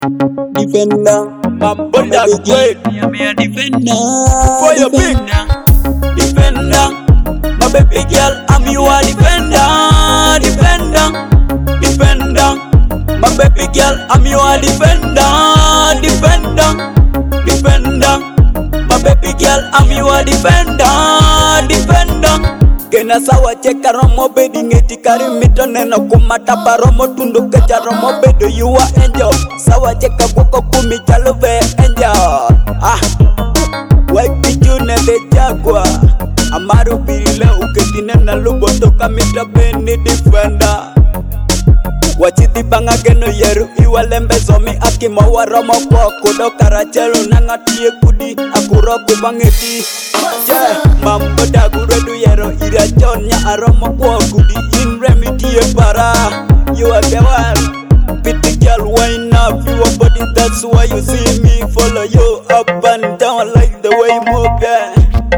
Defender, My brother great. me a defender. For your big defender. My baby girl, I'm your defender. Defender, defender. My baby girl, I'm your defender. Defender, defender. My baby girl, I'm your defender. Defender. Kena sawa cheka romo bedi ngeti kari mito neno kumata paromo tundu kecha romo bedo you are angel. Sawa cheka kuko kumi jalo be angel. Waipi june de jagwa Amaru birile uketine na luboto kamita beni defender. Wachiti banga geno yeru iwa lembe zomi akima waromo kwa kudo karachelo nangatie kudi akuro kubangeti. Mambo daguredu yero ira chonya aromo kwa kudi in remedie para. You are the one. Pretty girl, wind up your body, that's why you see me follow you up and down like the way you move there.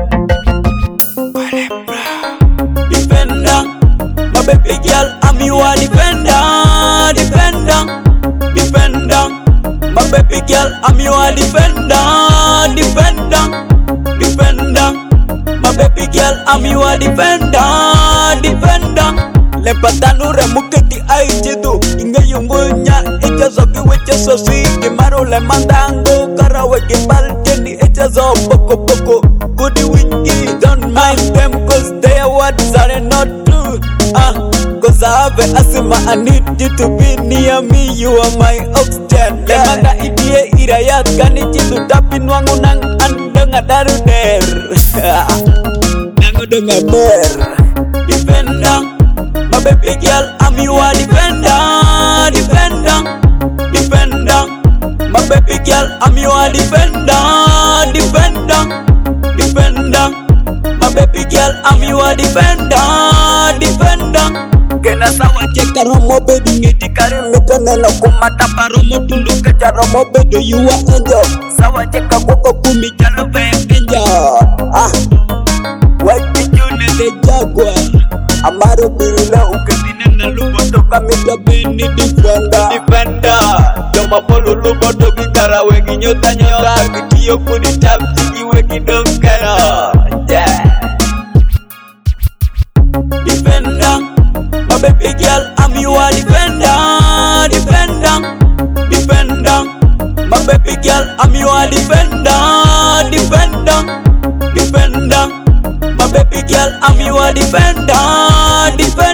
Defender, my baby girl, I'm your defender. Defender, defender, my baby girl, I'm your defender. Defender, defender, my baby girl, I'm your defender. Defender. Lepatanu remuketi aichidu inge yungunya echazoki weche siki maru le mandango karawe kibalteni echazo poko goody wiki. Don't mind them cause their words are not true. Cause I have asthma, I need you to be near me. You are my oxygen. Lemanga idie irayat kani chitu tapin wangu nang andeng adaru der. Nango denga ber. Defender, my baby girl, I'm your defender. Defender, defender, my baby girl, I'm your defender. Defender, defender, my baby girl, I'm your defender. Defender. Kena sawa cheka romo bedu ngeti kari mito neno kumata paromo tundu kecha romo bedu you are angel. Sawa cheka koko kumi jalo be angel. Waipi june de jagwa Amaru birile uketine na luboto kamita beni defender. Defender, joma polo luboto gitara wengi nyota kitiyo kuni tapsi wengi donkera. Defender, my baby girl, I'm your defender. Defender, defender, my baby girl, I'm your defender. Defender, defender, my baby girl, I'm your defender. Defender.